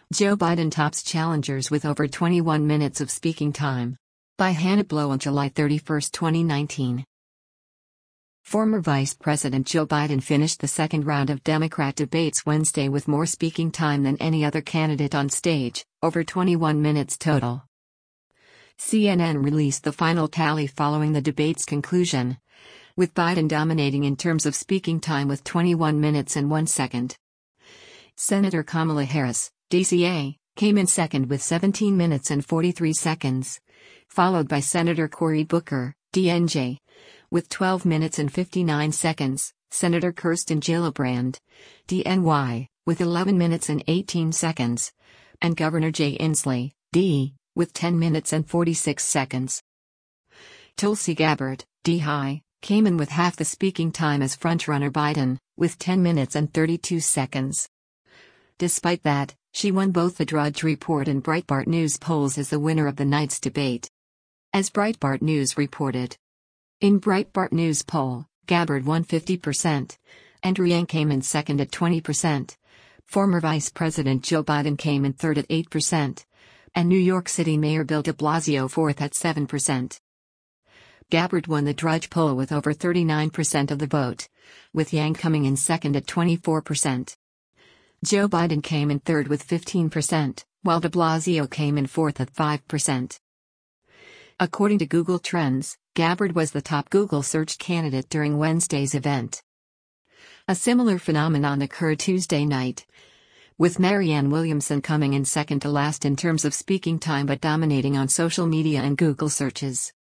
Joe Biden tops challengers with over 21 minutes of speaking time. By Hannah Blow on July 31, 2019. Former Vice President Joe Biden finished the second round of Democrat debates Wednesday with more speaking time than any other candidate on stage, over 21 minutes total. CNN released the final tally following the debate's conclusion, with Biden dominating in terms of speaking time with 21 minutes and 1 second. Senator Kamala Harris, DCA, came in second with 17 minutes and 43 seconds, followed by Senator Cory Booker, DNJ, with 12 minutes and 59 seconds, Senator Kirsten Gillibrand, DNY, with 11 minutes and 18 seconds, and Governor Jay Inslee, D, with 10 minutes and 46 seconds. Tulsi Gabbard, D-High, came in with half the speaking time as frontrunner Biden, with 10 minutes and 32 seconds. Despite that, she won both the Drudge Report and Breitbart News polls as the winner of the night's debate. As Breitbart News reported. In Breitbart News poll, Gabbard won 50%. Andrew Yang came in second at 20%. Former Vice President Joe Biden came in third at 8%. And New York City Mayor Bill de Blasio fourth at 7%. Gabbard won the Drudge poll with over 39% of the vote, with Yang coming in second at 24%. Joe Biden came in third with 15%, while de Blasio came in fourth at 5%. According to Google Trends, Gabbard was the top Google search candidate during Wednesday's event. A similar phenomenon occurred Tuesday night, with Marianne Williamson coming in second to last in terms of speaking time but dominating on social media and Google searches.